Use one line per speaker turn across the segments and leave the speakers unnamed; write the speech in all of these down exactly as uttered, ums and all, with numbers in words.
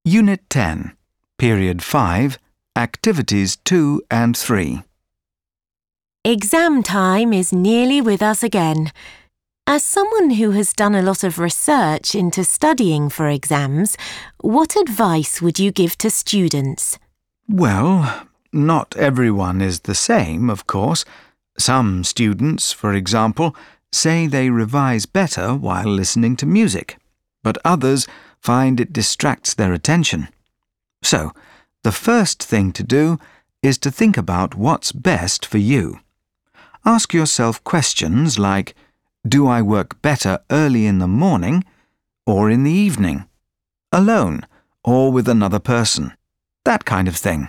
Unit ten, Period five, Activities two and three.
Exam time is nearly with us again. As someone who has done a lot of research into studying for exams, what advice would you give to students?
Well, not everyone is the same, of course. Some students, for example, say they revise better while listening to music, but others find it distracts their attention. So, the first thing to do is to think about what's best for you. Ask yourself questions like, do I work better early in the morning or in the evening? Alone or with another person? That kind of thing.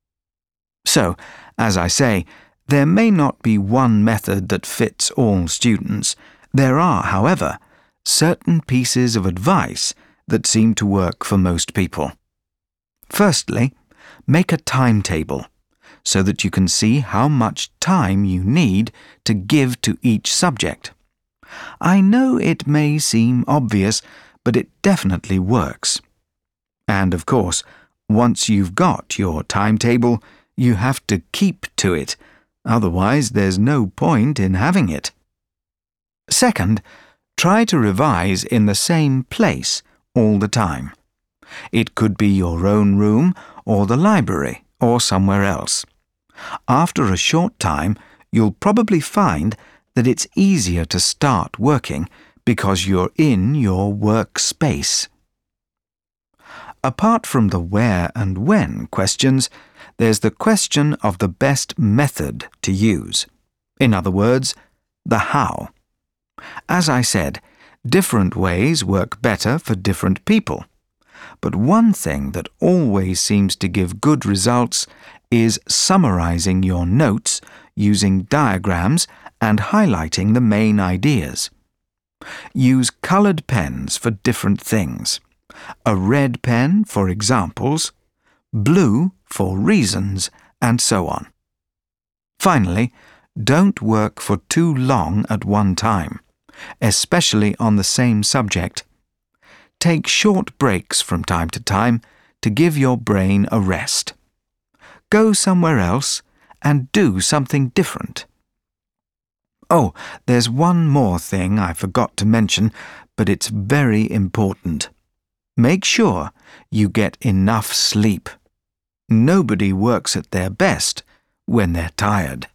So, as I say, there may not be one method that fits all students. There are, however, certain pieces of advice that seem to work for most people. Firstly, make a timetable so that you can see how much time you need to give to each subject. I know it may seem obvious, but it definitely works. And of course, once you've got your timetable, you have to keep to it, otherwise there's no point in having it. Second, try to revise in the same place all the time. It could be your own room or the library or somewhere else. After a short time, you'll probably find that it's easier to start working because you're in your workspace. Apart from the where and when questions, there's the question of the best method to use. In other words, the how. As I said, different ways work better for different people. But one thing that always seems to give good results is summarizing your notes using diagrams and highlighting the main ideas. Use colored pens for different things. A red pen for examples, blue for reasons, and so on. Finally, don't work for too long at one time, especially on the same subject. Take short breaks from time to time to give your brain a rest. Go somewhere else and do something different. Oh, there's one more thing I forgot to mention, but it's very important. Make sure you get enough sleep. Nobody works at their best when they're tired.